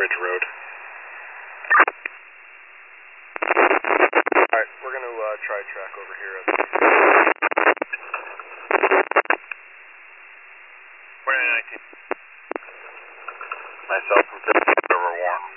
Ridge Road. Alright, we're going to try track over here. We're in 19. Myself from Pittsburgh over Warren.